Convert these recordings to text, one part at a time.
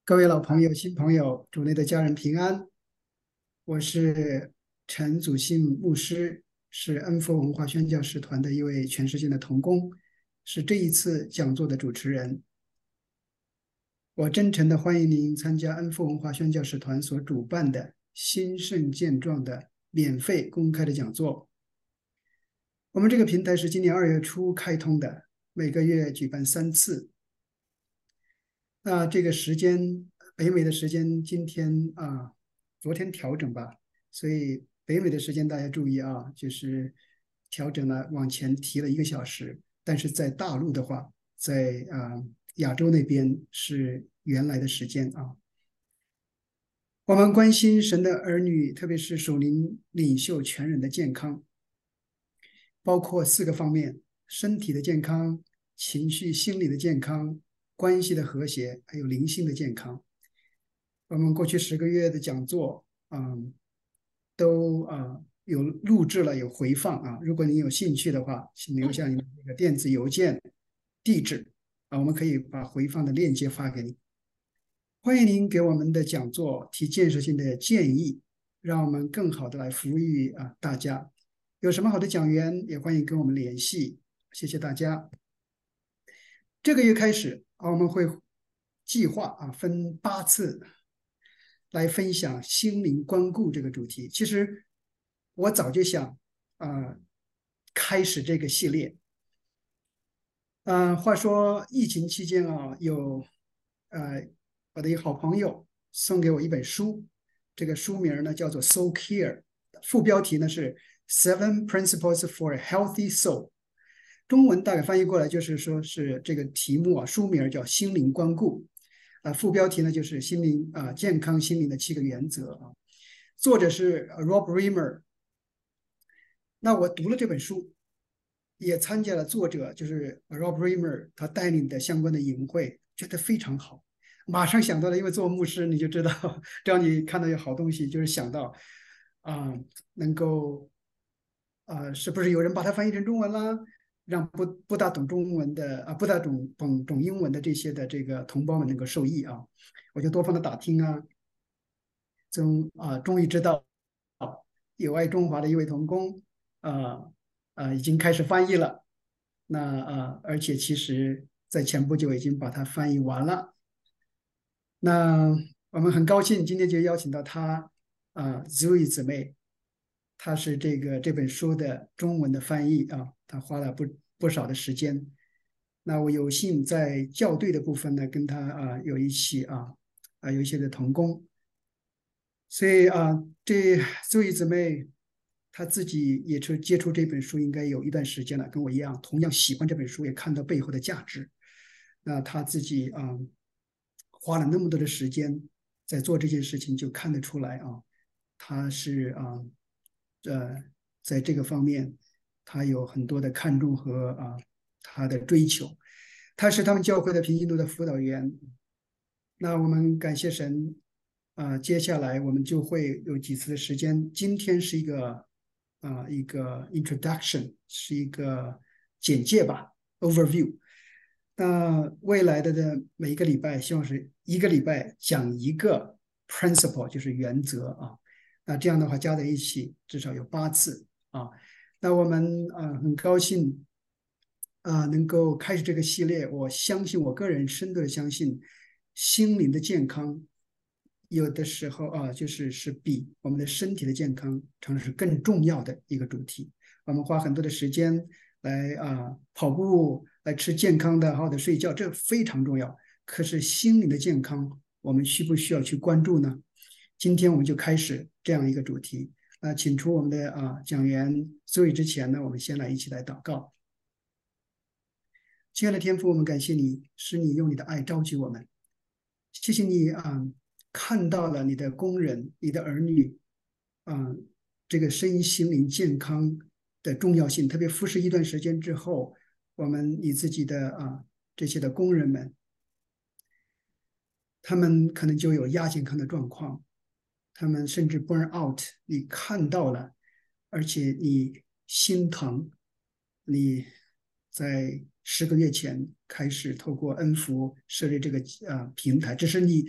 各位老朋友、新朋友，主内的家人平安。我是陈祖信牧师，是恩福文化宣教士团的一位全世界的同工，是这一次讲座的主持人。我真诚的欢迎您参加恩福文化宣教士团所主办的兴盛健壮的免费公开的讲座。我们这个平台是今年2月初开通的，每个月举办3次。那这个时间，北美的时间今天昨天调整吧，所以北美的时间大家注意啊，就是调整了，往前提了1个小时。但是在大陆的话，在亚洲那边是原来的时间啊。我们关心神的儿女，特别是属灵领袖全人的健康，包括4个方面：身体的健康、情绪、心理的健康、关系的和谐，还有灵性的健康。我们过去10个月的讲座，都有录制了，有回放啊。如果你有兴趣的话，请留下你的这个电子邮件地址我们可以把回放的链接发给你。欢迎您给我们的讲座提建设性的建议，让我们更好的来服务于大家。有什么好的讲员，也欢迎跟我们联系。谢谢大家。这个月开始我们会计划分8次来分享心灵关顾这个主题。其实我早就想开始这个系列。话说疫情期间我的一个好朋友送给我一本书，这个书名呢叫做《Soul Care》，副标题呢是 Seven Principles for a Healthy Soul。中文大概翻译过来就是说是这个题目书名叫心灵关顾，副标题呢就是健康心灵的7个原则作者是Rob Reimer。那我读了这本书，也参加了作者就是 Rob Reimer 他带领的相关的营会，觉得非常好。马上想到了，因为做牧师你就知道，只要你看到有好东西，就是想到能够是不是有人把它翻译成中文啦？让不大懂中文的不大懂英文的这些的这个同胞们能够受益啊！我就多方的打听终于知道有爱中华的一位同工已经开始翻译了。那而且其实在前不久已经把它翻译完了。那我们很高兴今天就邀请到他Zoe 姊妹，她是这本书的中文的翻译她花了不少的时间。那我有幸在校对的部分呢，跟她有一起有一些的同工。所以这 Zoe 姊妹她自己也是接触这本书应该有一段时间了，跟我一样，同样喜欢这本书，也看到背后的价值。那她自己花了那么多的时间在做这件事情，就看得出来她是在这个方面，她有很多的看重和她的追求。她是他们教会的平行度的辅导员。那我们感谢神接下来我们就会有几次的时间。今天是一个 introduction， 是一个简介吧 ，overview。那未来的每一个礼拜，希望是一个礼拜讲一个 principle， 就是原则那这样的话加在一起至少有8次那我们很高兴能够开始这个系列。我相信，我个人深度的相信，心灵的健康有的时候是比我们的身体的健康常常是更重要的一个主题。我们花很多的时间来跑步，来吃健康的，好好的睡觉，这非常重要。可是心灵的健康，我们需不需要去关注呢？今天我们就开始这样一个主题。请出我们的讲员。所以之前呢，我们先来一起来祷告。亲爱的天父，我们感谢你，使你用你的爱召集我们。谢谢你看到了你的工人、你的儿女这个身心灵健康的重要性。特别服侍一段时间之后，你自己的这些的工人们，他们可能就有亚健康的状况，他们甚至 burn out。你看到了，而且你心疼。你在10个月前开始透过恩福设立这个平台，这是你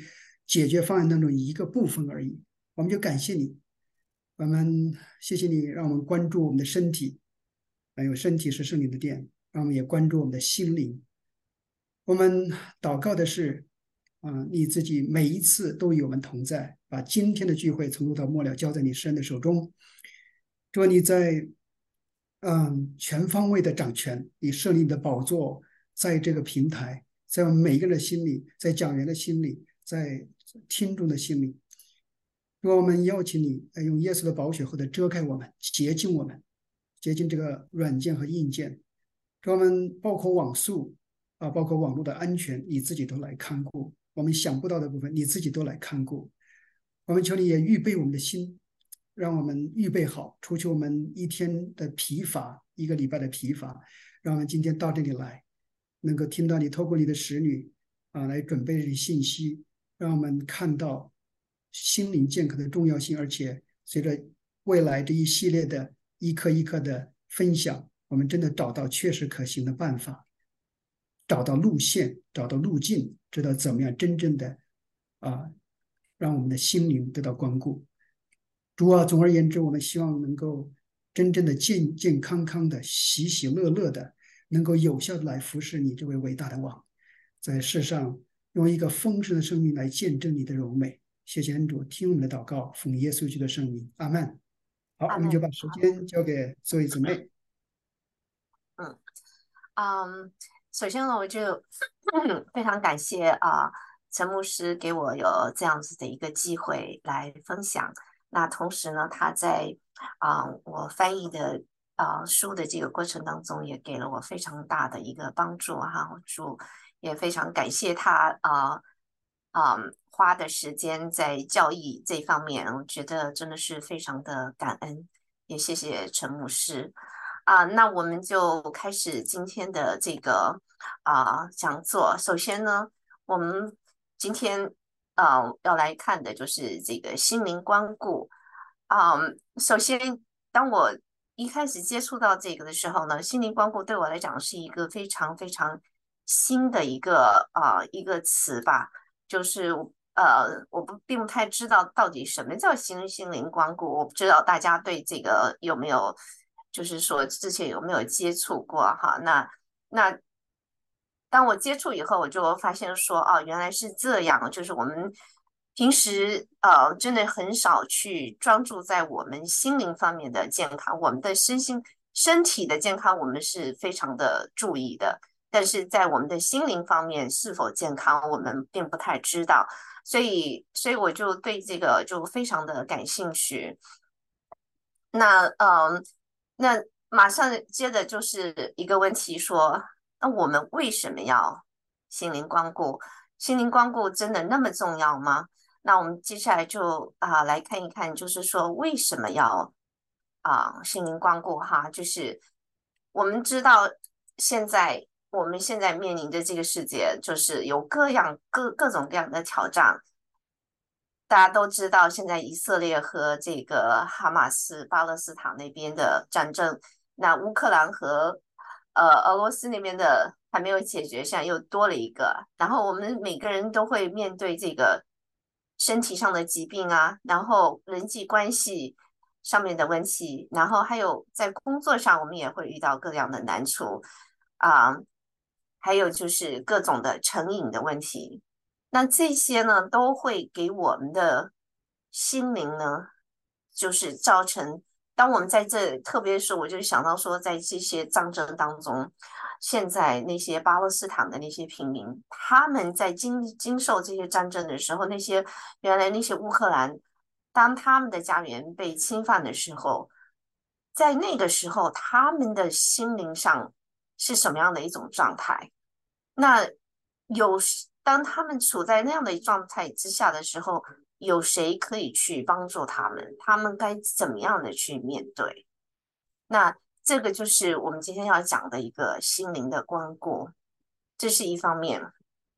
解决方案当中一个部分而已。我们就感谢你，我们谢谢你，让我们关注我们的身体，还有身体是圣灵的殿，让我们也关注我们的心灵。我们祷告的是，你自己每一次都与我们同在，把今天的聚会从头到末了交在你圣的手中。主，你在全方位的掌权，你设立你的宝座在这个平台，在我们每一个人的心里，在讲员的心里，在听众的心里。主，我们邀请你用耶稣的宝血或者遮盖我们，洁净我们，洁净这个软件和硬件。主，我们包括网速包括网络的安全，你自己都来看顾。我们想不到的部分，你自己都来看顾。我们求你也预备我们的心，让我们预备好，除去我们一天的疲乏，一个礼拜的疲乏，让我们今天到这里来，能够听到你透过你的使女来准备这些信息，让我们看到心灵健康的重要性，而且随着未来这一系列的一课一课的分享，我们真的找到确实可行的办法，找到路线，找到路径，知道怎么样真正的啊，让我们的心灵得到关顾。主啊，总而言之，我们希望能够真正的健健康康的、喜喜乐乐的，能够有效的来服侍你这位伟大的王，在世上用一个丰盛的生命来见证你的荣美。谢谢恩主，听我们的祷告，奉耶稣基督的圣名，阿门。好， 阿门。 我们就把时间交给作为姊妹。 嗯首先呢，我就非常感谢陈牧师给我有这样子的一个机会来分享。那同时呢，他在我翻译的书的这个过程当中，也给了我非常大的一个帮助哈。也非常感谢他花的时间在教义这方面，我觉得真的是非常的感恩，也谢谢陈牧师。那我们就开始今天的这个讲座。首先呢，我们今天要来看的就是这个心灵关顾。首先，当我一开始接触到这个的时候呢，心灵关顾对我来讲是一个非常非常新的一个词吧，就是并不太知道到底什么叫心灵关顾，我不知道大家对这个有没有，就是说之前有没有接触过哈？那当我接触以后，我就发现说，哦，原来是这样，就是我们平时真的很少去专注在我们心灵方面的健康，我们的身体的健康，我们是非常的注意的，但是在我们的心灵方面是否健康，我们并不太知道，所以我就对这个就非常的感兴趣。那那马上接着就是一个问题说，那我们为什么要心灵光顾？心灵光顾真的那么重要吗？那我们接下来就来看一看，就是说为什么要心灵光顾哈？就是我们知道我们现在面临的这个世界，就是有各种各样的挑战。大家都知道，现在以色列和这个哈马斯巴勒斯坦那边的战争，那乌克兰和俄罗斯那边的还没有解决，现在又多了一个。然后我们每个人都会面对这个身体上的疾病啊，然后人际关系上面的问题，然后还有在工作上，我们也会遇到各样的难处啊，还有就是各种的成瘾的问题。那这些呢，都会给我们的心灵呢，就是造成，当我们在这，特别是我就想到说，在这些战争当中，现在那些巴勒斯坦的那些平民，他们在经受这些战争的时候，原来那些乌克兰，当他们的家园被侵犯的时候，在那个时候，他们的心灵上是什么样的一种状态？那有当他们处在那样的状态之下的时候，有谁可以去帮助他们？他们该怎么样的去面对？那这个就是我们今天要讲的一个心灵的关顾，这是一方面。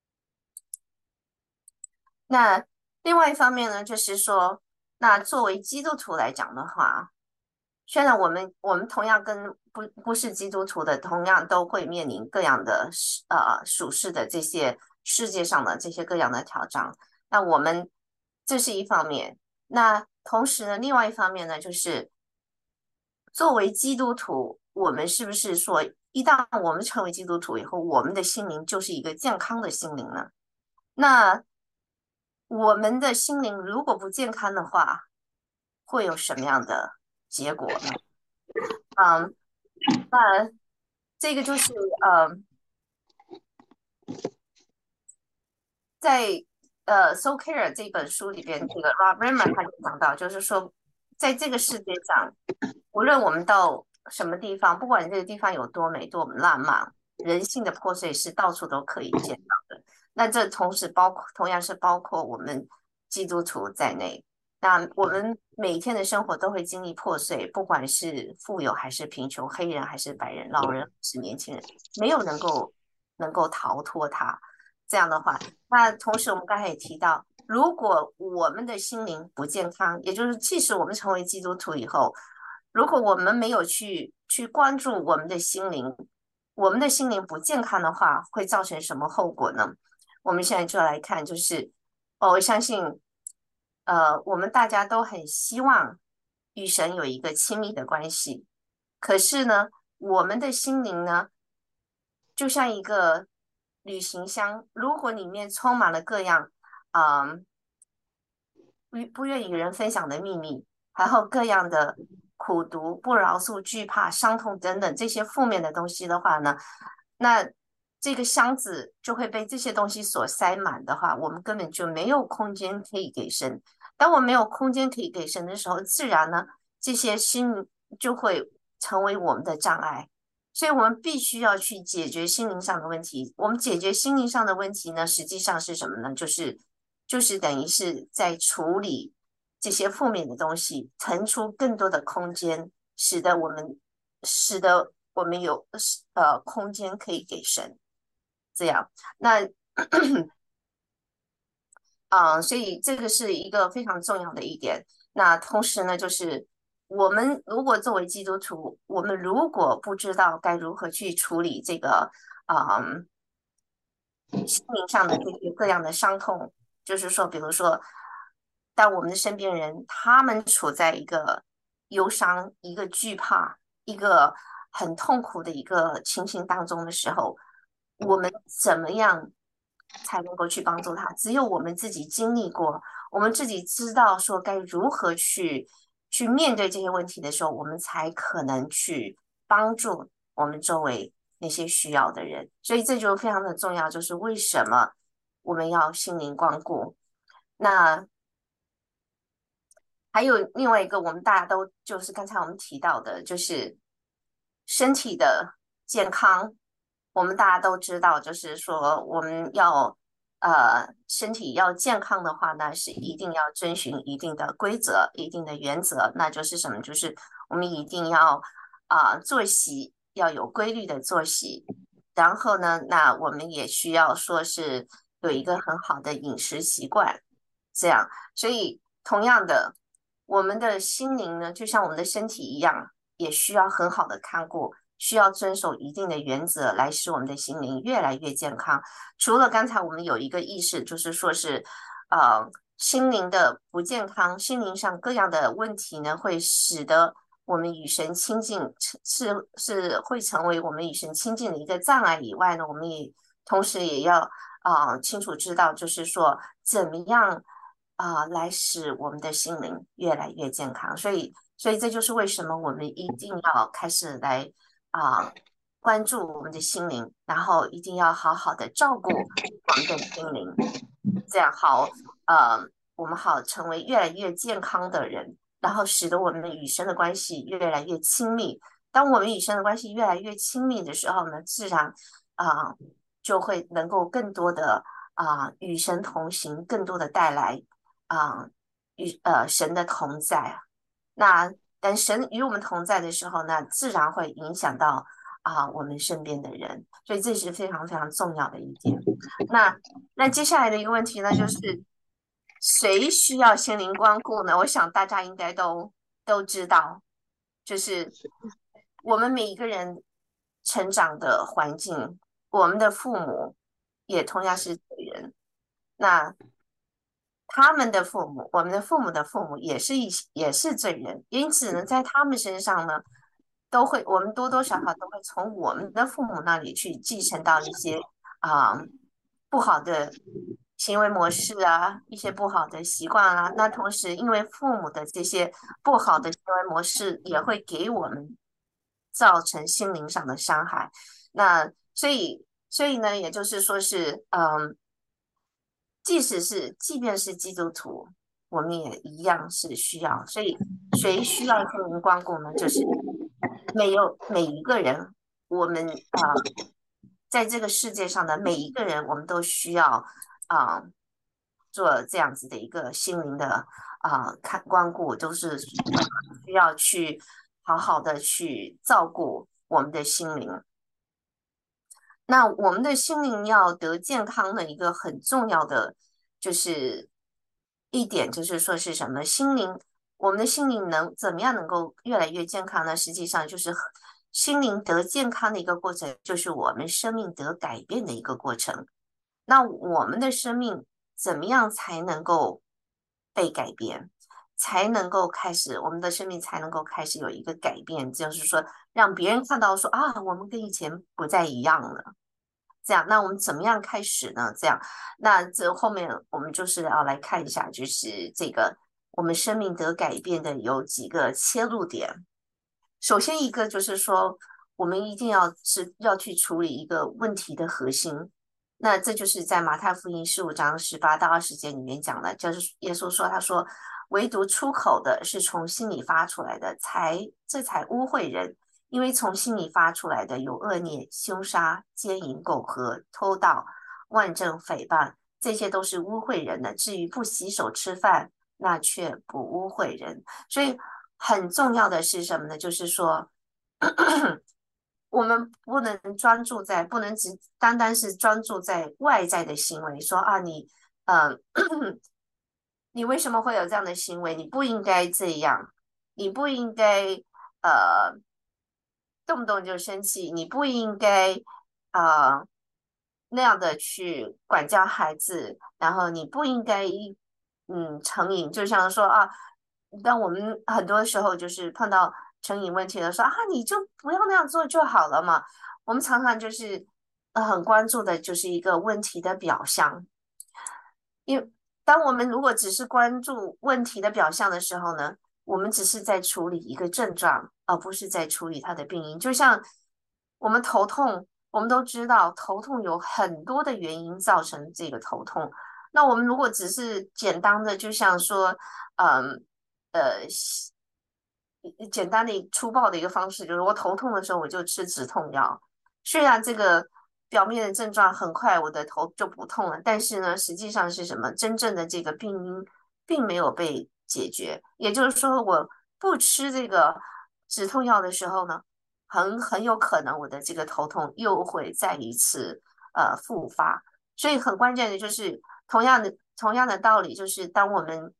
那另外一方面呢，就是说，那作为基督徒来讲的话，虽然我们同样跟不是基督徒的，同样都会面临各样的属世的这些世界上的这些各样的挑战。 那我们这是一方面。那同时呢，另外一方面呢，就是作为基督徒，我们是不是说，一旦我们成为基督徒以后，我们的心灵就是一个健康的心灵呢？那我们的心灵如果不健康的话，会有什么样的结果呢？嗯，那这个就是在《Soul Care》这本书里边，这个 Rob Reimer 他就讲到，就是说，在这个世界上，无论我们到什么地方，不管这个地方有多美、多浪漫，人性的破碎是到处都可以见到的。那这同时同样是包括我们基督徒在内。那我们每天的生活都会经历破碎，不管是富有还是贫穷，黑人还是白人，老人还是年轻人，没有能够逃脱它。这样的话，那同时我们刚才也提到，如果我们的心灵不健康，也就是即使我们成为基督徒以后，如果我们没有去关注我们的心灵，我们的心灵不健康的话，会造成什么后果呢？我们现在就来看，就是我相信，我们大家都很希望与神有一个亲密的关系，可是呢，我们的心灵呢，就像一个旅行箱，如果里面充满了各样，嗯、不愿与人分享的秘密，还有各样的苦毒、不饶恕、惧怕、伤痛等等这些负面的东西的话呢，那这个箱子就会被这些东西所塞满的话，我们根本就没有空间可以给神。当我没有空间可以给神的时候，自然呢，这些心就会成为我们的障碍。所以，我们必须要去解决心灵上的问题。我们解决心灵上的问题呢，实际上是什么呢？就是等于是在处理这些负面的东西，腾出更多的空间，使得我们有空间可以给神。这样，那所以这个是一个非常重要的一点。那同时呢，就是我们如果作为基督徒，我们如果不知道该如何去处理这个，嗯、心灵上的这些各样的伤痛，就是说，比如说，当我们的身边人他们处在一个忧伤、一个惧怕、一个很痛苦的一个情形当中的时候，我们怎么样才能够去帮助他？只有我们自己经历过，我们自己知道说该如何去面对这些问题的时候，我们才可能去帮助我们周围那些需要的人。所以这就非常的重要，就是为什么我们要心灵光顾。那还有另外一个，我们大家都就是刚才我们提到的，就是身体的健康。我们大家都知道，就是说我们要身体要健康的话呢，是一定要遵循一定的规则、一定的原则。那就是什么？就是我们一定要作息要有规律的作息，然后呢，那我们也需要说是有一个很好的饮食习惯，这样。所以同样的，我们的心灵呢，就像我们的身体一样，也需要很好的看顾，需要遵守一定的原则，来使我们的心灵越来越健康。除了刚才我们有一个意识，就是说是，呃，心灵的不健康，心灵上各样的问题呢，会使得我们与神亲近，是会成为我们与神亲近的一个障碍以外呢，我们也同时也要清楚知道，就是说怎么样来使我们的心灵越来越健康。所以这就是为什么我们一定要开始来啊、关注我们的心灵，然后一定要好好的照顾我们的心灵，这样好，我们好成为越来越健康的人，然后使得我们与神的关系越来越亲密。当我们与神的关系越来越亲密的时候呢，自然啊、就会能够更多的与神同行，更多的带来神的同在。那等神与我们同在的时候呢，自然会影响到我们身边的人，所以这是非常非常重要的一点。那接下来的一个问题呢，就是谁需要心灵光顾呢？我想大家应该都知道，就是我们每一个人成长的环境，我们的父母也同样是罪人。那他们的父母，我们的父母的父母也是罪人，因此呢，在他们身上呢，我们多多少少都会从我们的父母那里去继承到一些不好的行为模式啊，一些不好的习惯啊。那同时，因为父母的这些不好的行为模式，也会给我们造成心灵上的伤害。那所以呢，也就是说是，即便是基督徒，我们也一样是需要。所以，谁需要圣灵光顾呢？就是每一个人，我们在这个世界上的每一个人，我们都需要做这样子的一个心灵的看光顾，都是需要去好好的去照顾我们的心灵。那我们的心灵要得健康的一个很重要的就是一点，就是说是什么？我们的心灵怎么样能够越来越健康呢？实际上就是心灵得健康的一个过程，就是我们生命得改变的一个过程。那我们的生命怎么样才能够被改变？才能够开始，我们的生命才能够开始有一个改变，就是说让别人看到说啊，我们跟以前不再一样了。这样，那我们怎么样开始呢？这样，那这后面我们就是要来看一下，就是这个我们生命得改变的有几个切入点。首先一个就是说，我们一定要去处理一个问题的核心。那这就是在马太福音15章18到20节里面讲的，就是耶稣说，他说，唯独出口的是从心里发出来的，这才污秽人。因为从心里发出来的有恶念、凶杀、奸淫、苟合、偷盗、妄证、诽谤，这些都是污秽人的。至于不洗手吃饭，那却不污秽人。所以很重要的是什么呢？就是说，我们不能只单单是专注在外在的行为，说啊呃，你为什么会有这样的行为？你不应该这样，你不应该呃动不动就生气，你不应该呃那样的去管教孩子，然后你不应该成瘾，就像说啊，当我们很多时候就是碰到成瘾问题的时候啊，你就不要那样做就好了嘛。我们常常就是很关注的就是一个问题的表象，因为当我们如果只是关注问题的表象的时候呢，我们只是在处理一个症状，而不是在处理它的病因。就像我们头痛，我们都知道头痛有很多的原因造成这个头痛。那我们如果只是简单的，就像说，嗯简单的粗暴的一个方式，就是我头痛的时候我就吃止痛药，虽然这个表面的症状很快我的头就不痛了，但是呢，实际上是什么？真正的这个病因并没有被解决。也就是说，我不吃这个止痛药的时候呢，很有可能我的这个头痛又会再一次复发。所以很关键的就是同样的道理，就是当我们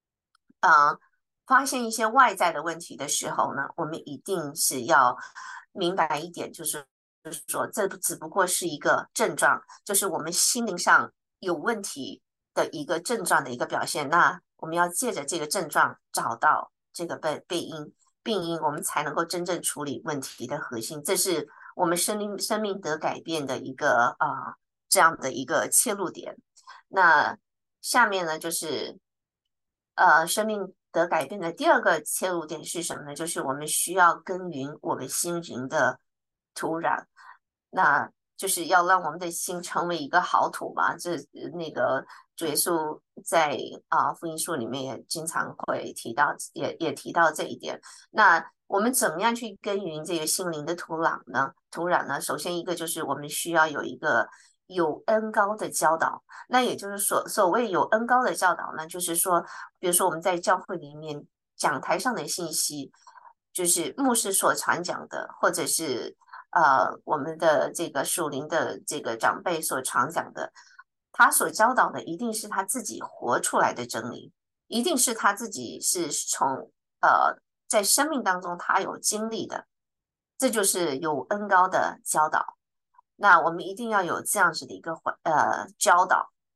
发现一些外在的问题的时候呢，我们一定是要明白一点，就是说，这只不过是一个症状，就是我们心灵上有问题的一个症状的一个表现。那我们要借着这个症状找到这个病因，我们才能够真正处理问题的核心。这是我们生命得改变的一个这样的一个切入点。那下面呢，就是生命得改变的第二个切入点是什么呢？就是我们需要耕耘我们心灵的土壤，那就是要让我们的心成为一个好土嘛。那个主耶稣在福音书里面也经常会提到，也提到这一点。那我们怎么样去耕耘这个心灵的土壤呢？首先一个就是我们需要有一个有恩高的教导。那也就是所谓有恩高的教导呢，就是说，比如说我们在教会里面讲台上的信息，就是牧师所传讲的，或者是我们的这个属灵的这个长辈所传讲的，他所教导的一定是他自己活出来的真理，一定是他自己是从在生命当中他有经历的，这就是有恩高的教导。那我们一定要有这样子的一个教导。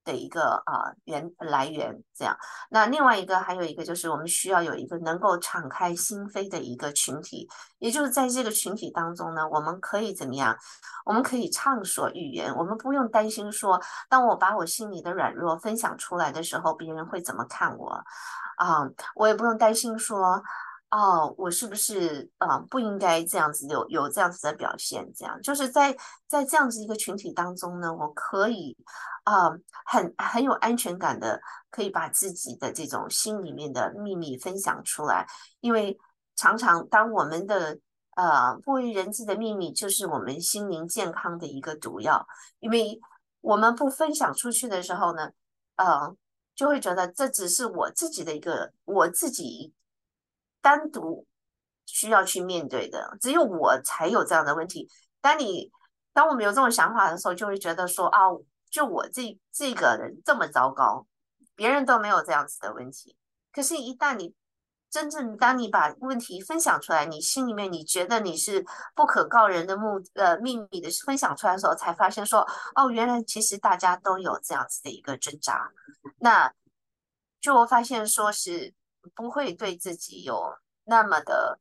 的一个来源，这样。那另外一个还有一个就是我们需要有一个能够敞开心扉的一个群体，也就是在这个群体当中呢，我们可以怎么样？我们可以畅所欲言，我们不用担心说，当我把我心里的软弱分享出来的时候，别人会怎么看我我也不用担心说。哦，我是不是不应该这样子有这样子的表现？这样就是在这样子一个群体当中呢，我可以啊、很有安全感的，可以把自己的这种心里面的秘密分享出来。因为常常当我们的不为人知的秘密，就是我们心灵健康的一个毒药。因为我们不分享出去的时候呢，呃，就会觉得这只是我自己的一个我自己单独需要去面对的，只有我才有这样的问题。当我们有这种想法的时候，就会觉得说啊，就我这个人这么糟糕，别人都没有这样子的问题。可是，一旦你真正当你把问题分享出来，你心里面你觉得你是不可告人的秘密的分享出来的时候，才发现说，哦，原来其实大家都有这样子的一个挣扎。那就我发现说是不会对自己有那么的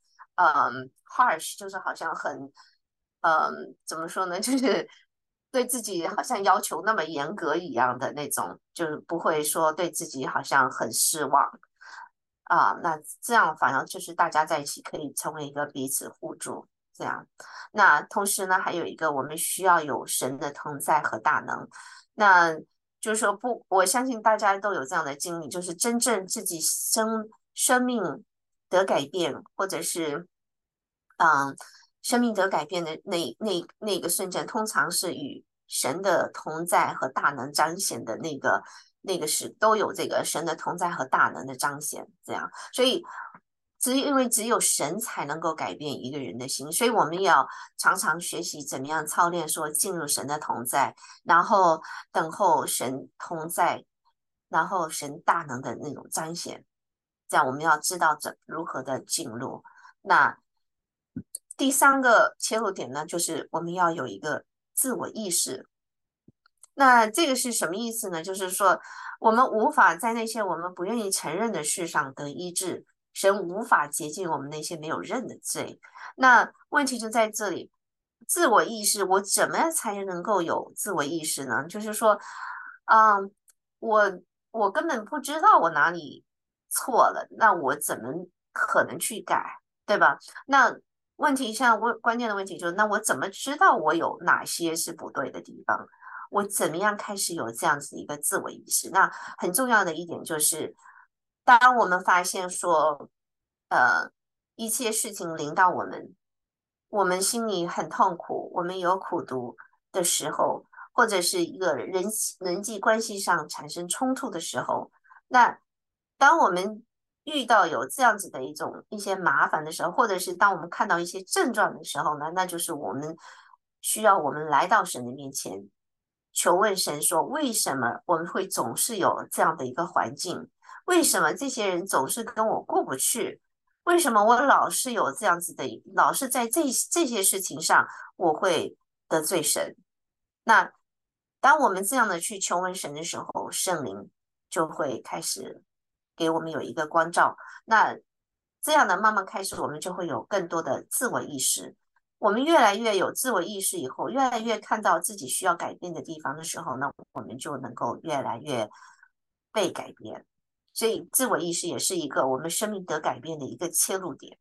harsh，就是好像很怎么说呢，就是对自己好像要求那么严格一样的那种，就是不会说对自己好像很失望。那这样反而就是大家在一起可以成为一个彼此互助，这样。那同时呢，还有一个我们需要有神的同在和大能。那就是说不，我相信大家都有这样的经历，就是真正自己生命得改变，或者是嗯，生命得改变的那个瞬间，通常是与神的同在和大能彰显的那个是都有这个神的同在和大能的彰显，这样，所以因为只有神才能够改变一个人的心，所以我们要常常学习怎么样操练，说进入神的同在，然后等候神同在，然后神大能的那种彰显，这样我们要知道如何的进入。那第三个切入点呢，就是我们要有一个自我意识。那这个是什么意思呢？就是说，我们无法在那些我们不愿意承认的事上得医治，神无法洁净我们那些没有认的罪。那问题就在这里，自我意识，我怎么样才能够有自我意识呢？就是说，啊、我我根本不知道我哪里错了，那我怎么可能去改，对吧？那关键的问题就是，那我怎么知道我有哪些是不对的地方？我怎么样开始有这样子的一个自我意识？那很重要的一点就是，当我们发现说，呃，一切事情临到我们，我们心里很痛苦，我们有苦毒的时候，或者是一个人际关系上产生冲突的时候，那当我们遇到有这样子的一些麻烦的时候，或者是当我们看到一些症状的时候呢，那就是需要我们来到神的面前，求问神说，为什么我们会总是有这样的一个环境？为什么这些人总是跟我过不去？为什么我老是有这样子的，老是在这些事情上我会得罪神？那当我们这样的去求问神的时候，圣灵就会开始给我们有一个关照。那这样的慢慢开始，我们就会有更多的自我意识。我们越来越有自我意识以后，越来越看到自己需要改变的地方的时候，那我们就能够越来越被改变。所以，自我意识也是一个我们生命得改变的一个切入点。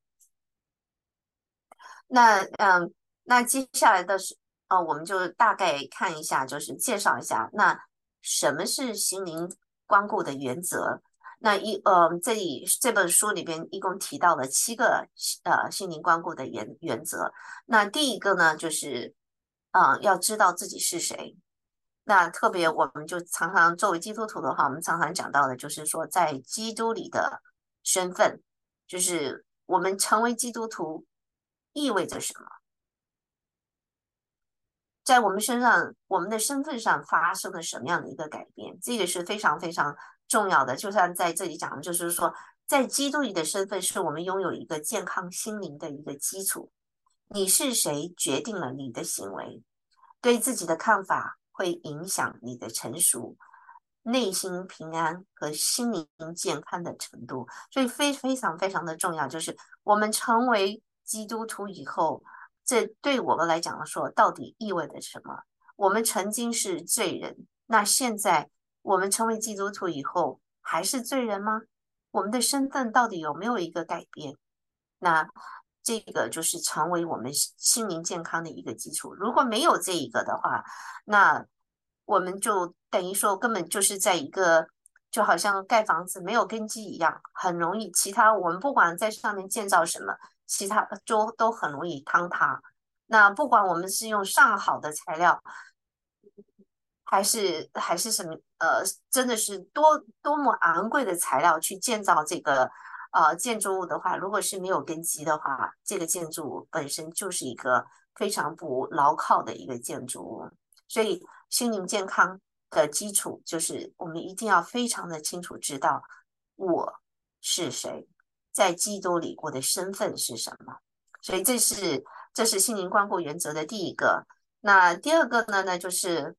那那接下来的我们就大概看一下，就是介绍一下，那什么是心灵光顾的原则？那这本书里边一共提到了7个心灵光顾的原则。那第一个呢，就是要知道自己是谁。那特别我们就常常作为基督徒的话，我们常常讲到的就是说，在基督里的身份，就是我们成为基督徒意味着什么？在我们身上，我们的身份上发生了什么样的一个改变？这个是非常非常重要的。就像在这里讲的，就是说，在基督里的身份是我们拥有一个健康心灵的一个基础。你是谁，决定了你的行为，对自己的看法会影响你的成熟。 内心平安和心灵健康的程度。所以非常的重要，就是我们成为基督徒以后，这对我们来讲说，到底意味着什么？我们曾经是罪人，那现在我们成为基督徒以后，还是罪人吗？我们的身份到底有没有一个改变？那这个就是成为我们心灵健康的一个基础。如果没有这一个的话，那我们就等于说根本就是在一个就好像盖房子没有根基一样，很容易其他我们不管在上面建造什么，其他都很容易坍塌。那不管我们是用上好的材料，还是什么真的是多么昂贵的材料去建造这个建筑物的话，如果是没有根基的话，这个建筑物本身就是一个非常不牢靠的一个建筑物。所以心灵健康的基础就是我们一定要非常的清楚知道我是谁，在基督里我的身份是什么。所以这是心灵关顾原则的第一个。那第二个呢，就是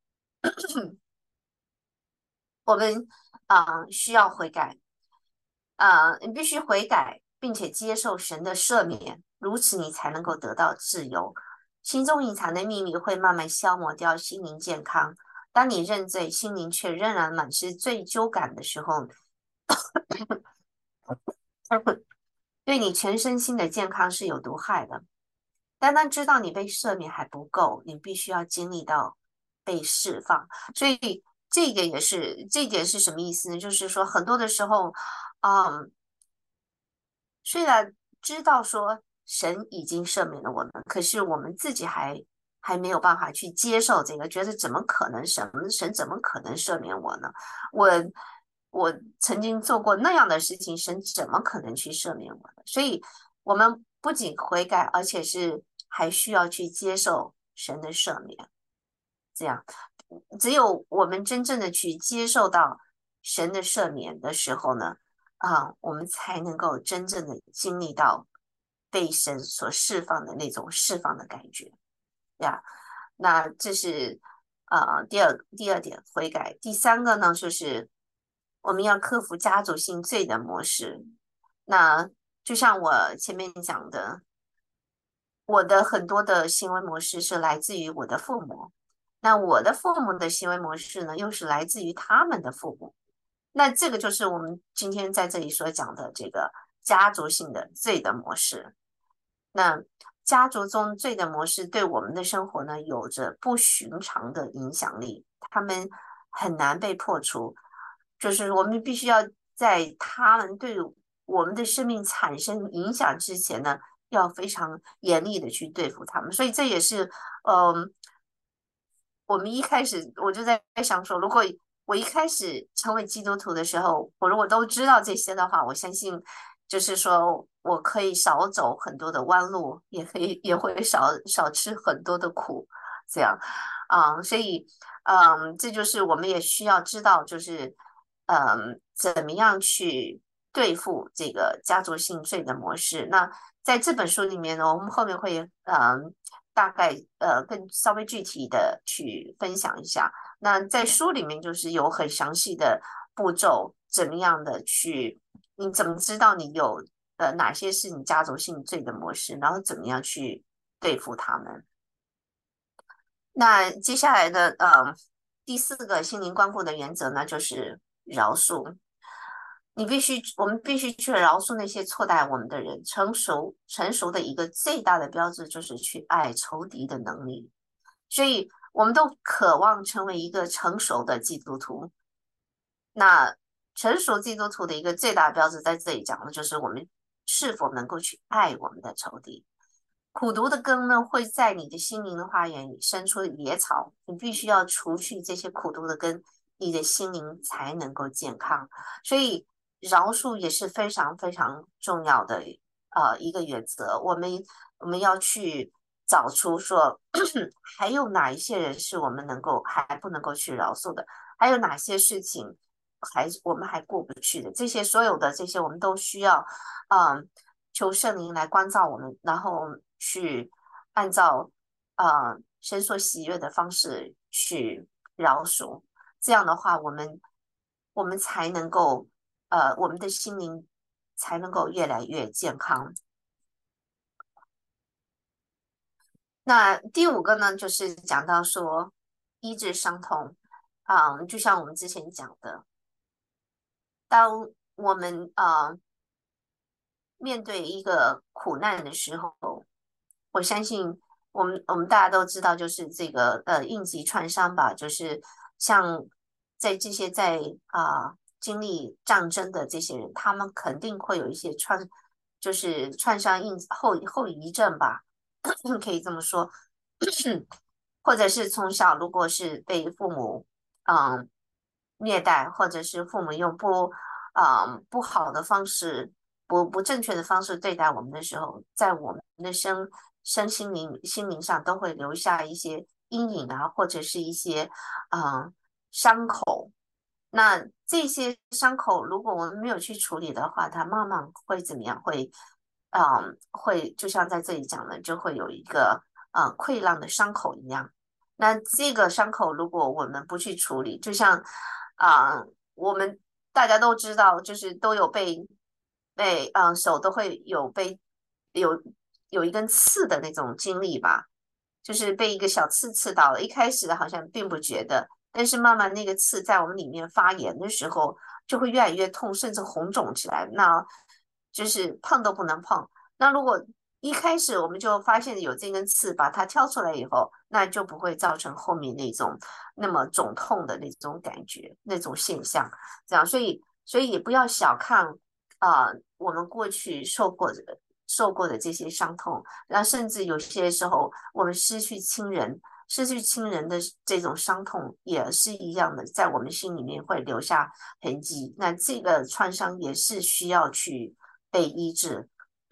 我们需要悔改，你必须悔改，并且接受神的赦免，如此你才能够得到自由。心中隐藏的秘密会慢慢消磨掉心灵健康。当你认罪，心灵却仍然满是罪疚感的时候，对你全身心的健康是有毒害的。单单知道你被赦免还不够，你必须要经历到被释放。所以这一点是什么意思呢？就是说很多的时候，嗯，虽然知道说神已经赦免了我们，可是我们自己还没有办法去接受这个，觉得怎么可能神怎么可能赦免我呢？我我曾经做过那样的事情，神怎么可能去赦免我呢？所以，我们不仅悔改，而且是还需要去接受神的赦免。这样，只有我们真正的去接受到神的赦免的时候呢，我们才能够真正的经历到被神所释放的那种释放的感觉呀。那这是第二点悔改。第三个呢，就是我们要克服家族性罪的模式。那就像我前面讲的，我的很多的行为模式是来自于我的父母，那我的父母的行为模式呢，又是来自于他们的父母。那这个就是我们今天在这里所讲的这个家族性的罪的模式。那家族中罪的模式对我们的生活呢，有着不寻常的影响力，他们很难被破除。就是我们必须要在他们对我们的生命产生影响之前呢，要非常严厉的去对付他们。所以这也是，嗯、我们一开始我就在想说，如果我一开始成为基督徒的时候，我如果都知道这些的话，我相信就是说我可以少走很多的弯路，也会少吃很多的苦，这样所以这就是我们也需要知道，就是怎么样去对付这个家族性罪的模式。那在这本书里面呢，我们后面会大概更稍微具体的去分享一下。那在书里面就是有很详细的步骤，怎么样的去，你怎么知道你有哪些是你家族性罪的模式，然后怎么样去对付他们。那接下来的第四个心灵关顾的原则呢，就是饶恕。我们必须去饶恕那些错待我们的人。成熟的一个最大的标志就是去爱仇敌的能力。所以，我们都渴望成为一个成熟的基督徒。那成熟基督徒的一个最大的标志，在这里讲的就是我们是否能够去爱我们的仇敌。苦毒的根呢，会在你的心灵的花园里生出野草，你必须要除去这些苦毒的根，你的心灵才能够健康。所以，饶恕也是非常非常重要的一个原则。我们要去找出说，还有哪一些人是我们还不能够去饶恕的，还有哪些事情我们还过不去的。所有的这些，我们都需要求圣灵来关照我们，然后去按照神所喜悦的方式去饶恕。 这样的话，我们才能够我们的心灵才能够越来越健康。那第五个呢，就是讲到说医治伤痛就像我们之前讲的，当我们面对一个苦难的时候，我相信我们大家都知道，就是这个应急创伤吧，就是像在这些经历战争的这些人，他们肯定会有一些就是创伤后遗症吧，可以这么说，或者是从小如果是被父母嗯虐待，或者是父母用不好的方式。不正确的方式对待我们的时候，在我们的心灵上都会留下一些阴影啊，或者是一些伤口。那这些伤口，如果我们没有去处理的话，它慢慢会怎么样？会就像在这里讲的，就会有一个溃烂的伤口一样。那这个伤口，如果我们不去处理，就像我们大家都知道，就是都有手都会有有一根刺的那种经历吧，就是被一个小刺刺到了。一开始好像并不觉得，但是慢慢那个刺在我们里面发炎的时候，就会越来越痛，甚至红肿起来，那就是碰都不能碰。那如果一开始我们就发现有这根刺，把它挑出来以后，那就不会造成后面那种那么肿痛的那种感觉、那种现象。这样，所以也不要小看我们过去受过的这些伤痛，那甚至有些时候我们失去亲人的这种伤痛也是一样的，在我们心里面会留下痕迹。那这个创伤也是需要去被医治。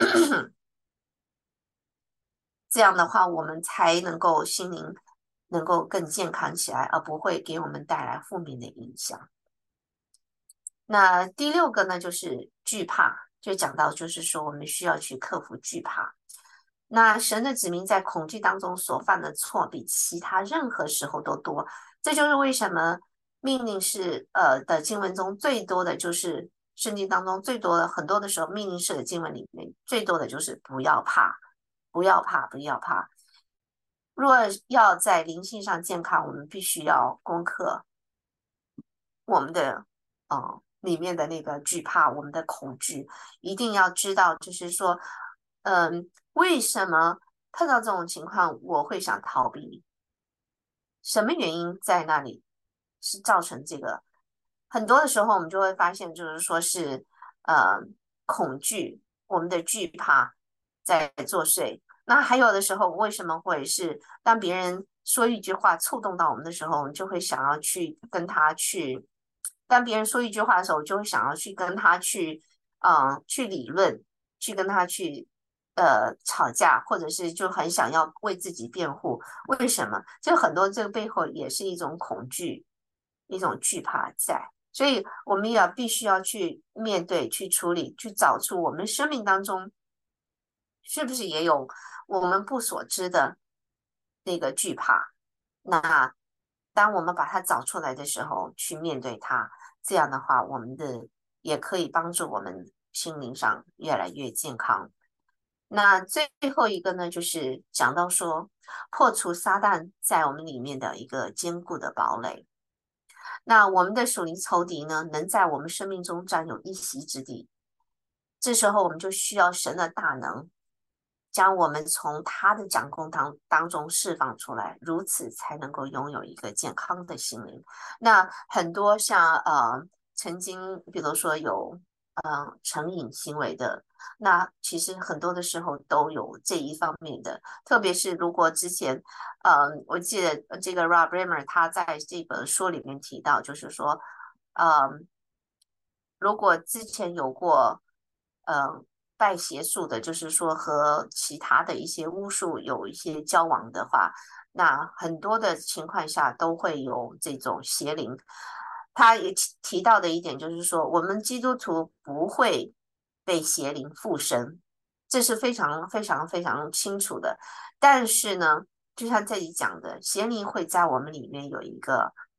这样的话，我们才能够心灵能够更健康起来，而不会给我们带来负面的影响。那第六个呢，就是惧怕，就讲到就是说我们需要去克服惧怕。那神的子民在恐惧当中所犯的错，比其他任何时候都多。这就是为什么命令是的经文中最多的就是圣经当中最多的很多的时候，命令式的经文里面最多的就是不要怕，不要怕，不要怕。若要在灵性上健康，我们必须要攻克我们的里面的那个惧怕，我们的恐惧，一定要知道，就是说，为什么碰到这种情况我会想逃避？什么原因在那里是造成这个？很多的时候，我们就会发现，就是说是呃恐惧，我们的惧怕在作祟。那还有的时候，为什么会是当别人说一句话触动到我们的时候，我们就会想要去跟他去。当别人说一句话的时候，我就会想要去跟他去理论，去跟他去吵架，或者是就很想要为自己辩护。为什么？就很多这个背后也是一种恐惧，一种惧怕在。所以我们也必须要去面对、去处理、去找出我们生命当中是不是也有我们不所知的那个惧怕。那当我们把它找出来的时候，去面对它，这样的话，我们的也可以帮助我们心灵上越来越健康。那最后一个呢，就是讲到说破除撒旦在我们里面的一个坚固的堡垒。那我们的属灵仇敌呢，能在我们生命中占有一席之地，这时候我们就需要神的大能，将我们从他的掌控当中释放出来，如此才能够拥有一个健康的心灵。那很多像曾经比如说有成瘾行为的，那其实很多的时候都有这一方面的，特别是如果之前我记得这个 Rob Reimer 他在这本书里面提到，就是说嗯。如果之前有过拜邪术的，就是说和其他的一些巫术有一些交往的话，那很多的情况下都会有这种邪灵。他也提到的一点就是说，我们基督徒不会被邪灵附身，这是非常非常非常清楚的。但是呢，就像这里讲的，邪灵会在我们里面有一个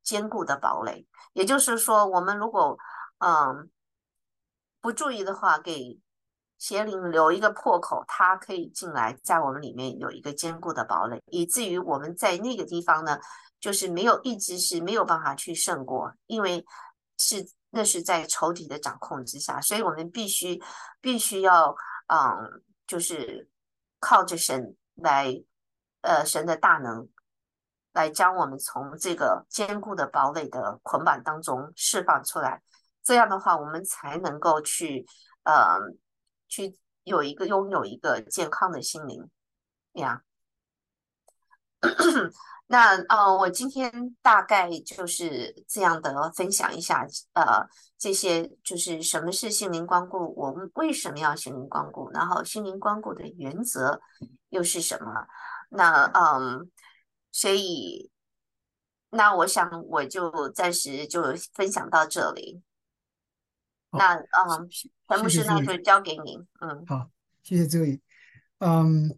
坚固的堡垒。也就是说，我们如果不注意的话，给邪灵留一个破口，它可以进来，在我们里面有一个坚固的堡垒，以至于我们在那个地方呢，就是没有一直是没有办法去胜过，因为那是在仇敌的掌控之下，所以我们必须要就是靠着神来神的大能来将我们从这个坚固的堡垒的捆绑当中释放出来。这样的话，我们才能够呃去拥有一个健康的心灵呀。那我今天大概就是这样的分享一下，这些就是什么是心灵光顾，我们为什么要心灵光顾，然后心灵光顾的原则又是什么？那所以那我想我就暂时就分享到这里。 好， 那陈牧谢谢师，那就 Zoe。 交给您。嗯好，谢谢 Zoe。嗯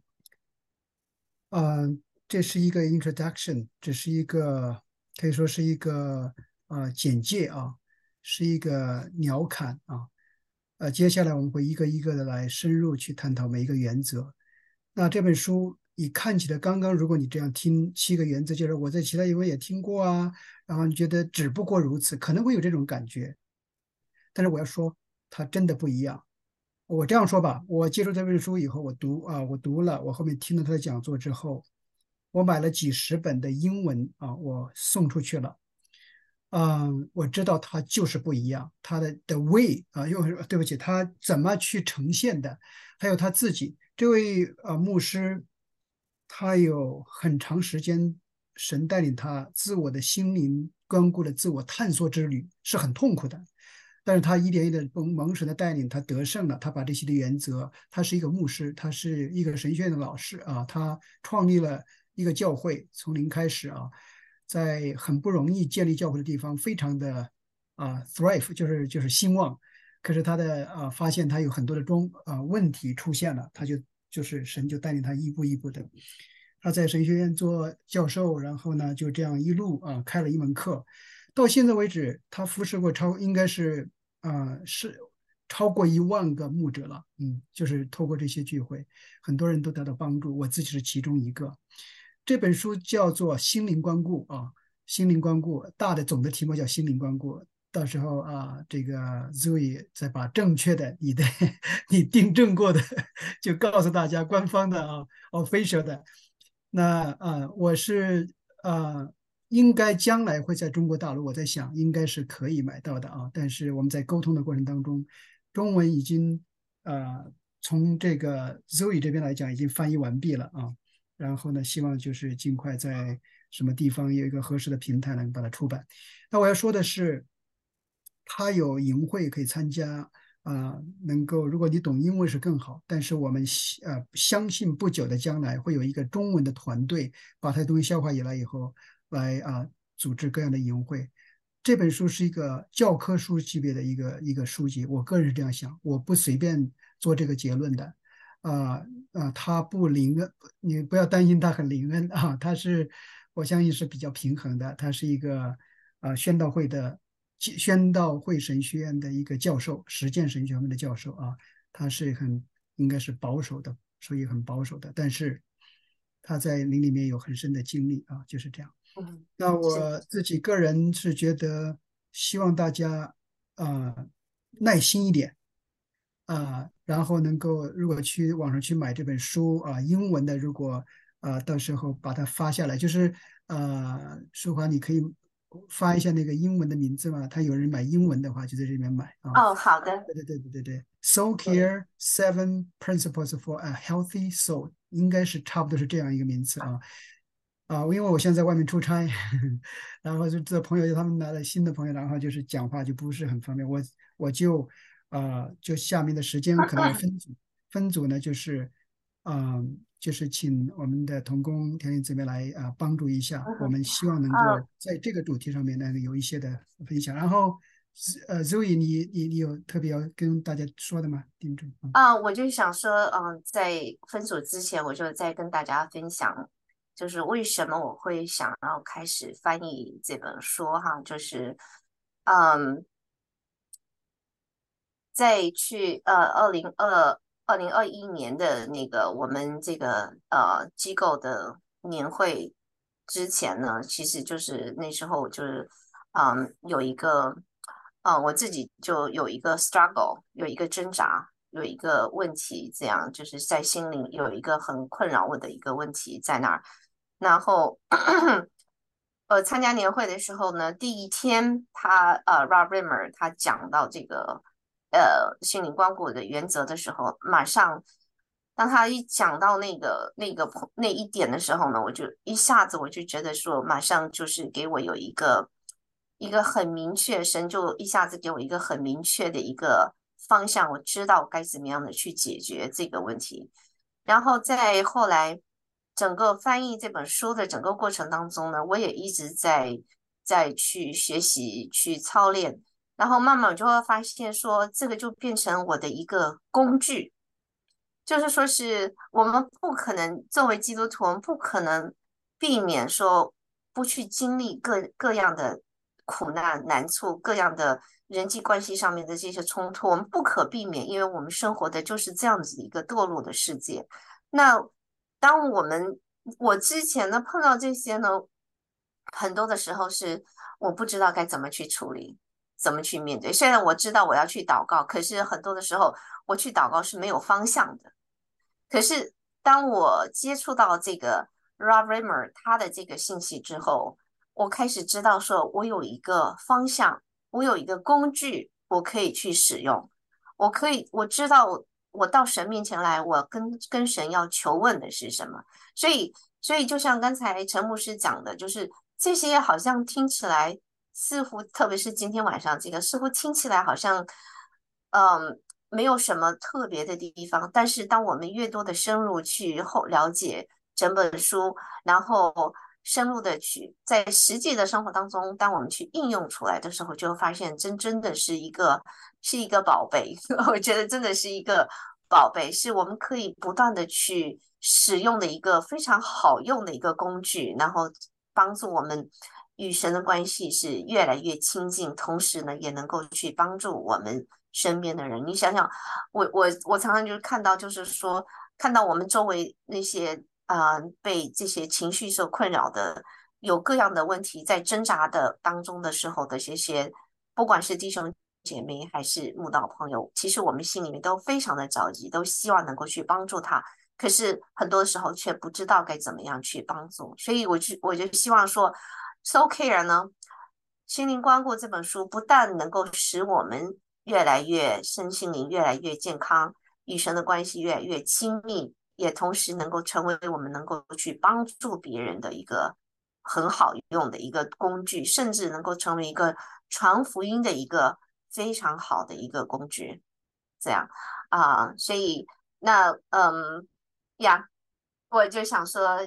这是一个 introduction，这是一个可以说是一个简介啊，是一个鸟瞰啊。接下来我们会一个一个的来深入去探讨每一个原则。那这本书你看起来刚刚，如果你这样听7个原则，就是我在其他地方也听过啊，然后你觉得只不过如此，可能会有这种感觉。但是我要说，它真的不一样。我这样说吧，我接触这本书以后，我读了，我后面听了他的讲座之后，我买了几十本的英文啊，我送出去了。我知道它就是不一样，它的 way 啊，对不起，他怎么去呈现的，还有他自己这位牧师，他有很长时间神带领他自我的心灵光顾的自我探索之旅是很痛苦的，但是他一点一点蒙神的带领，他得胜了，他把这些的原则，他是一个牧师，他是一个神学院的老师啊，他创立了一个教会，从零开始啊。在很不容易建立教会的地方，非常的thrive，就是兴旺。可是他的发现他有很多的问题出现了，就是神就带领他一步一步的。他在神学院做教授，然后呢就这样一路开了一门课，到现在为止，他服侍过应该是超过1万个牧者了。就是透过这些聚会，很多人都得到帮助，我自己是其中一个。这本书叫做《心灵关顾》啊，心灵关顾大的总的题目叫心灵关顾。到时候这个 Zoe 再把正确的你订正过的就告诉大家，官方的official 的。那我是应该将来会在中国大陆，我在想应该是可以买到的啊。但是我们在沟通的过程当中，中文已经从这个 Zoe 这边来讲已经翻译完毕了啊。然后呢，希望就是尽快在什么地方有一个合适的平台能把它出版。那我要说的是，它有营会可以参加能够如果你懂英文是更好。但是我们相信不久的将来会有一个中文的团队把它东西消化以来以后来组织各样的营会。这本书是一个教科书级别的一个书籍，我个人是这样想，我不随便做这个结论的。它不灵恩，你不要担心它很灵恩啊，我相信是比较平衡的。他是一个宣道会神学院的一个教授，实践神学院的教授啊。他是应该是保守的，所以很保守的，但是他在灵里面有很深的经历啊，就是这样。 嗯， 那是我自己个人是觉得，希望大家耐心一点然后能够如果去网上去买这本书英文的，如果到时候把它发下来，就是书华你可以发一下那个英文的名字嘛，他有人买英文的话就在这里面买啊。 哦，好的， 对，Soul 对， Care Seven Principles for a Healthy Soul，应该是差不多是这样一个名词啊。因为我现在在外面出差，然后就这朋友他们来了新的朋友，然后就是讲话就不是很方便，我就下面的时间可能要分组呢，就是请我们的同工田姐妹来帮助一下，我们希望能啊够在这个主题上面呢有一些的分享。然后Zoe，你有特别要跟大家说的吗？丁总。 我就想说，在分组之前，我就再跟大家分享。 就是为什么我会想要开始翻译这本书哈，就是嗯。在去2021年的那个我们这个机构的年会之前呢，其实就是那时候就是有一个我自己就有一个 struggle，有一个挣扎，有一个问题，这样就是在心里有一个很困扰我的一个问题在那儿，然后参加年会的时候呢，第一天Rob Rimmer 他讲到这个心灵光顾的原则的时候，马上当他一讲到那一点的时候呢，我就一下子我就觉得说，马上就是给我有一个很明确，神就一下子给我一个很明确的一个方向，我知道该怎么样的去解决这个问题。然后在后来整个翻译这本书的整个过程当中呢，我也一直在去学习、去操练，然后慢慢我就会发现说，这个就变成我的一个工具，就是说是我们不可能作为基督徒，我们不可能避免说不去经历各样的苦难、难处，各样的人际关系上面的这些冲突，我们不可避免，因为我们生活的就是这样子一个堕落的世界。那当我之前呢碰到这些呢，很多的时候是我不知道该怎么去处理，怎么去面对。虽然我知道我要去祷告，可是很多的时候我去祷告是没有方向的。可是当我接触到这个 Rob Rimmer 他的这个信息之后，我开始知道说，我有一个方向，我有一个工具，我可以去使用。我知道我到神面前来，我跟神要求问的是什么。所以就像刚才陈牧师讲的，就是这些好像听起来似乎，特别是今天晚上这个，似乎听起来好像，嗯，没有什么特别的地方。但是当我们越多的深入去了解整本书，然后深入的去在实际的生活当中，当我们去应用出来的时候，就会发现真的是一个宝贝。我觉得真的是一个宝贝，是我们可以不断的去使用的一个非常好用的一个工具，然后帮助我们与神的关系是越来越亲近，同时呢，也能够去帮助我们身边的人。你想想，我常常就是看到，就是说看到我们周围那些被这些情绪所困扰的，有各样的问题在挣扎的当中的时候的这些，不管是弟兄姐妹还是慕道朋友，其实我们心里面都非常的着急，都希望能够去帮助他，可是很多时候却不知道该怎么样去帮助，所以我就希望说，So Care 呢，心灵关顾这本书不但能够使我们越来越身心灵越来越健康，与神的关系越来越亲密，也同时能够成为我们能够去帮助别人的一个很好用的一个工具，甚至能够成为一个传福音的一个非常好的一个工具。这样所以呀，我就想说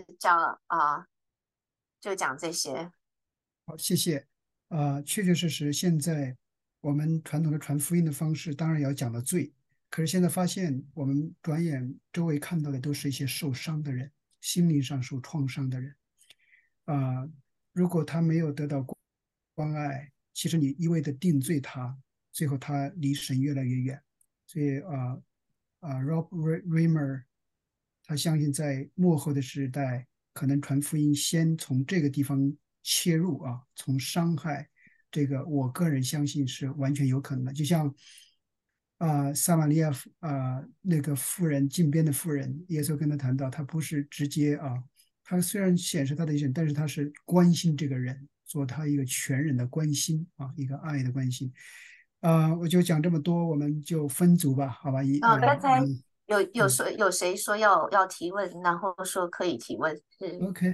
就讲这些。 好，谢谢。确确实实，现在我们传统的传福音的方式，当然也要讲到罪。可是现在发现，我们转眼周围看到的都是一些受伤的人，心灵上受创伤的人。啊、如果他没有得到关爱，其实你一味的定罪他，最后他离神越来越远。所以Rob Reimer 他相信在末后的时代，可能传福音先从这个地方切入啊，从伤害这个，我个人相信是完全有可能的。就像撒玛利亚那个妇人近边的妇人，耶稣跟他谈到，他不是直接他虽然显示他的一种，但是他是关心这个人，做他一个全人的关心一个爱的关心。我就讲这么多，我们就分组吧，好吧？ 刚才嗯有谁说要提问，然后说可以提问，是。 ，OK，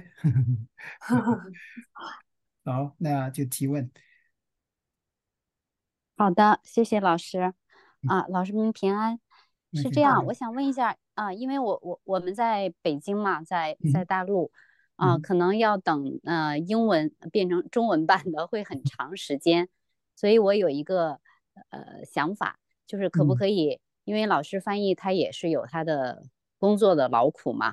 好，那就提问。 好的，谢谢老师。老师们平安。 那是这样， 就提问。 我想问一下因为我们在北京嘛，在嗯大陆嗯可能要等英文变成中文版的会很长时间，所以我有一个想法，就是可不嗯可以，因为老师翻译他也是有他的工作的劳苦嘛，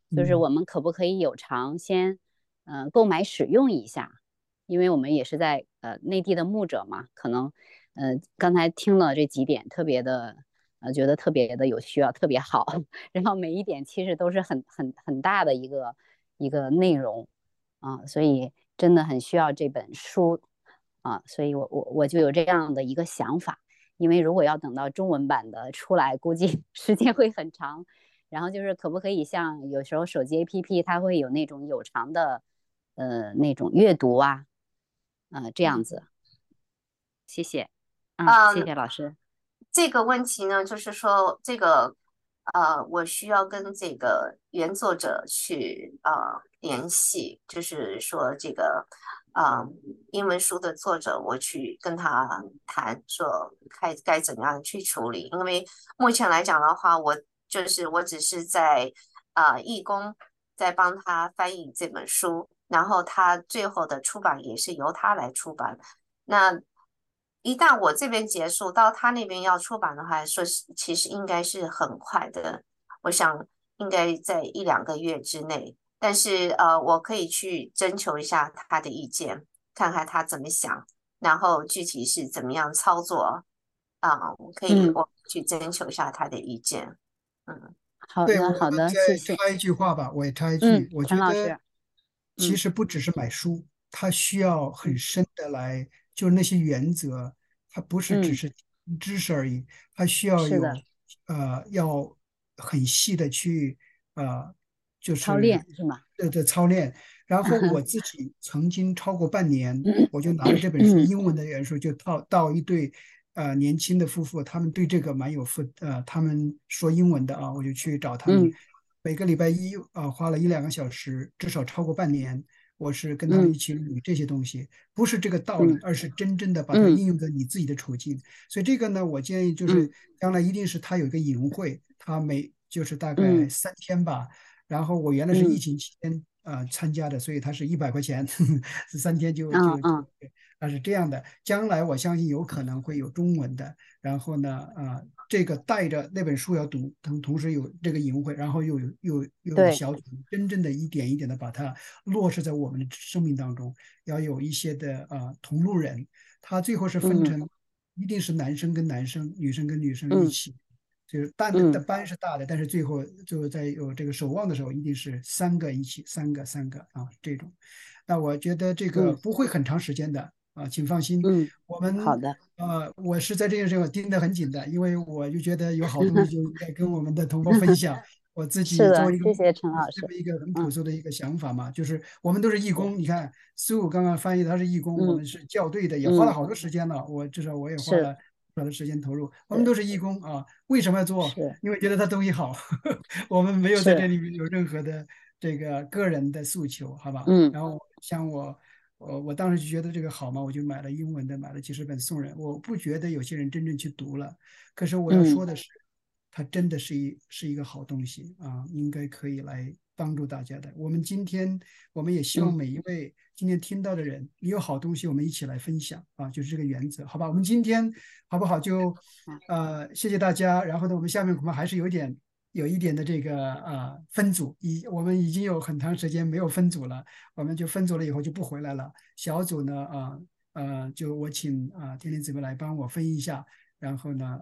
就是我们可不可以有偿先购买使用一下，因为我们也是在内地的牧者嘛，可能刚才听了这几点特别的觉得特别的有需要，特别好，然后每一点其实都是很大的一个内容啊，所以真的很需要这本书啊，所以我就有这样的一个想法，因为如果要等到中文版的出来，估计时间会很长。然后就是可不可以像有时候手机 APP 它会有那种有偿的那种阅读啊，这样子。谢谢，谢谢老师。 这个问题呢，就是说这个我需要跟这个原作者去联系，就是说这个英文书的作者，我去跟他谈，说该怎样去处理。因为目前来讲的话，我只是在义工在帮他翻译这本书，然后他最后的出版也是由他来出版。那一旦我这边结束，到他那边要出版的话，说是其实应该是很快的，我想应该在1-2个月之内。但是我可以去征求一下他的意见，看看他怎么想，然后具体是怎么样操作我去征求一下他的意见。 对，我好的，谢谢。 再插一句话吧，我也插一句，我觉得陈老师， 其实不只是买书，它需要很深的来，就是那些原则，它不是只是知识而已，它需要是的， 要很细的去就操是练是吗？ 的操练。然后我自己曾经超过半年，我就拿着这本书，英文的原书，就到一对年轻的夫妇，他们对这个蛮有他们说英文的啊，我就去找他们，每个礼拜一花了1-2个小时，至少超过半年，我是跟他们一起捋这些东西，不是这个道理，而是真正的把它应用在你自己的处境。所以这个呢，我建议就是将来一定是他有一个营会，他就是大概3天吧。然后我原来是疫情期间参加的，所以它是100块钱，是3天它是这样的。将来我相信有可能会有中文的，然后呢这个带着那本书要读，同时有这个营会，然后又有小组，真正的一点一点的把它落实在我们的生命当中，要有一些的同路人，他最后是分成一定是男生跟男生，女生跟女生一起。就是的班是大的，但是最后就在有这个守望的时候，一定是3个一起，三个这种。那我觉得这个不会很长时间的请放心。我们好的， 我是在这件事我盯得很紧的，因为我就觉得有好东西就应该跟我们的同胞分享。我自己是的， 作为一个谢谢陈老师。 这么一个很朴素的一个想法嘛，就是我们都是义工。你看苏武刚刚翻译的他是义工，我们是校对的，也花了好多时间了。至少我也花了不少的时间投入。我们都是义工啊，为什么要做？因为觉得他东西好，我们没有在这里面有任何的这个个人的诉求，好吧？然后像我当时就觉得这个好嘛，我就买了英文的，买了几十本送人。我不觉得有些人真正去读了，可是我要说的是，它真的是一个好东西啊，应该可以来帮助大家的。我们也希望每一位今天听到的人，你有好东西，我们一起来分享啊，就是这个原则，好吧？我们今天好不好？就谢谢大家。然后呢，我们下面恐怕还是有一点的这个分组，我们已经有很长时间没有分组了，我们就分组了以后就不回来了。小组呢就我请天天姊妹来帮我分一下，然后呢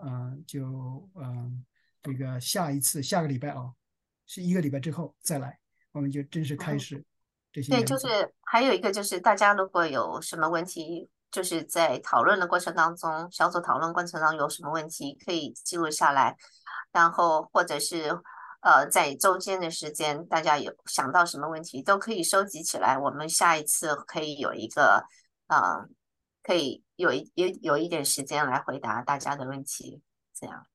这个下个礼拜是1个礼拜之后再来，我们就正式开始这些对， 原则。 就是还有一个就是大家如果有什么问题，就是在讨论的过程当中，小组讨论过程当中有什么问题可以记录下来，然后或者是在周间的时间，大家有想到什么问题都可以收集起来，我们下一次可以有一个可以有一点时间来回答大家的问题，这样。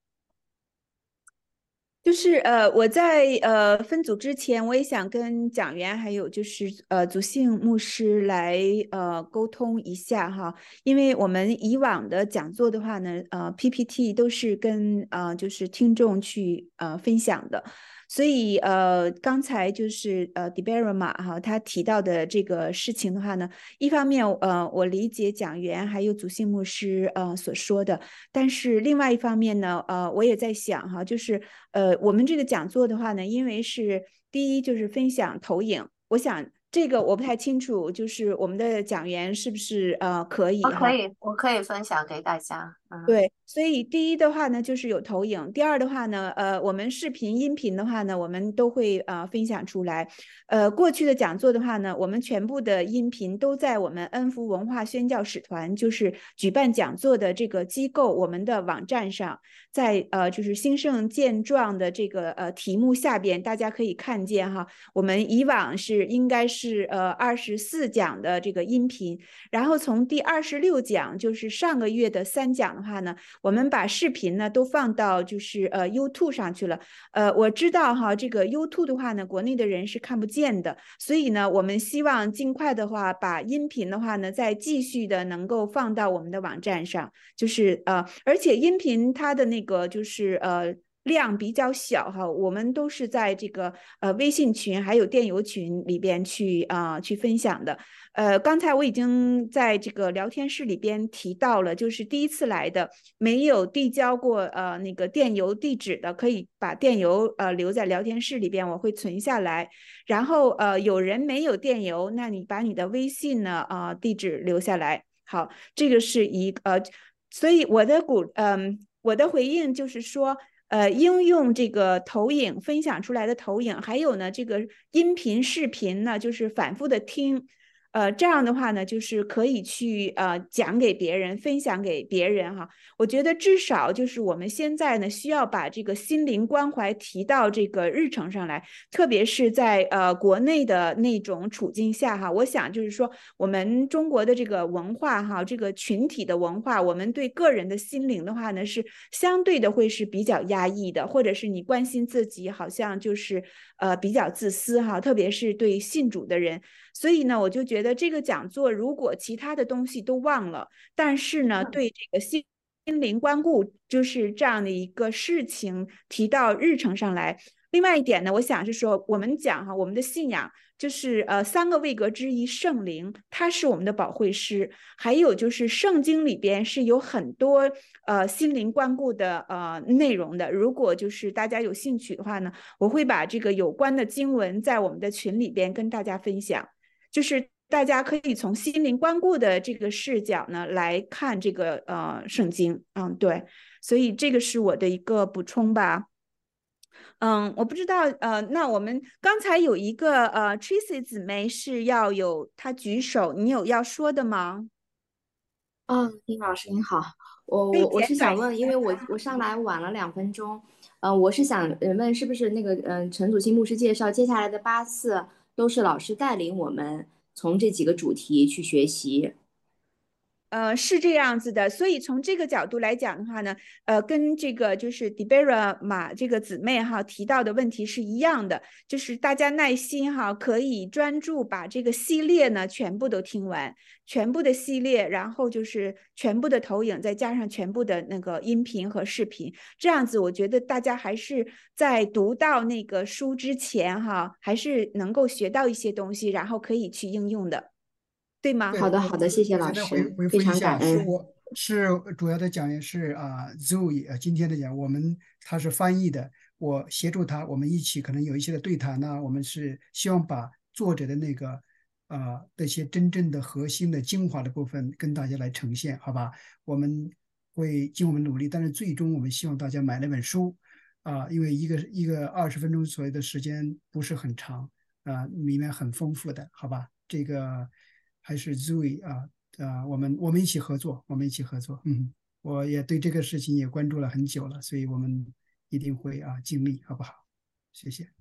就是我在分组之前，我也想跟讲员还有就是祖信牧师来沟通一下哈，因为我们以往的讲座的话呢，PPT 都是跟就是听众去分享的。所以刚才就是Deborah 嘛哈，他提到的这个事情的话呢，一方面我理解讲员还有祖信牧师所说的，但是另外一方面呢我也在想哈，就是我们这个讲座的话呢，因为是第一就是分享投影，我想这个我不太清楚，就是我们的讲员是不是可以哈？ 我可以分享给大家。 对，所以第一的话呢，就是有投影；第二的话呢，我们视频、音频的话呢，我们都会分享出来。过去的讲座的话呢，我们全部的音频都在我们恩福文化宣教使团，就是举办讲座的这个机构，我们的网站上，在就是兴盛健壮的这个题目下边，大家可以看见哈，我们以往应该是24讲的这个音频，然后从第26讲，就是上个月的3讲的话呢，我们把视频呢都放到就是YouTube 上去了。我知道哈，这个 YouTube 的话呢，国内的人是看不见的，所以呢，我们希望尽快的话，把音频的话呢，再继续的能够放到我们的网站上，就是而且音频它的那个就是量比较小哈，我们都是在这个微信群还有电邮群里边去分享的。刚才我已经在这个聊天室里边提到了，就是第一次来的没有递交过那个电邮地址的，可以把电邮留在聊天室里边，我会存下来。然后有人没有电邮，那你把你的微信呢地址留下来。好，这个是所以我的回应就是说。应用这个投影分享出来的投影，还有呢，这个音频、视频呢，就是反复的听，这样的话呢，就是可以去讲给别人，分享给别人哈。我觉得至少就是我们现在呢，需要把这个心灵关怀提到这个日程上来，特别是在国内的那种处境下哈。我想就是说，我们中国的这个文化哈，这个群体的文化，我们对个人的心灵的话呢，是相对的会是比较压抑的，或者是你关心自己，好像就是比较自私哈，特别是对信主的人。所以呢，我就觉得这个讲座如果其他的东西都忘了，但是呢，对这个心灵关顾就是这样的一个事情提到日程上来。另外一点呢，我想是说，我们讲哈，我们的信仰就是3个位格之一，圣灵，它是我们的保惠师。还有就是圣经里边是有很多心灵关顾的内容的。如果就是大家有兴趣的话呢，我会把这个有关的经文在我们的群里边跟大家分享。就是大家可以从心灵关顾的这个视角呢来看这个圣经，对，所以这个是我的一个补充吧。我不知道那我们刚才有一个Tracy 姊妹是要她举手，你有要说的吗？ 丁老师您好，我是想问，因为我上来晚了2分钟，我是想问是不是那个陈祖新牧师介绍接下来的8次都是老师带领我们从这几个主题去学习？ 是这样子的，所以从这个角度来讲的话呢，跟这个就是 Debera 马这个姊妹哈提到的问题是一样的，就是大家耐心哈，可以专注把这个系列呢全部都听完，全部的系列，然后就是全部的投影，再加上全部的那个音频和视频，这样子我觉得大家还是在读到那个书之前哈，还是能够学到一些东西，然后可以去应用的。对吗？ 好的，好的，谢谢老师，非常感恩。 是主要的讲员是Zoe 今天的讲他是翻译的，我协助他，我们一起可能有一些的对谈呢，我们是希望把作者的那个那些真正的核心的精华的部分跟大家来呈现，好吧？我们会尽我们努力，但是最终我们希望大家买那本书因为一个20分钟左右的时间不是很长里面很丰富的，好吧？这个还是 Zoe 我们一起合作，我也对这个事情也关注了很久了，所以我们一定会尽力，好不好？谢谢。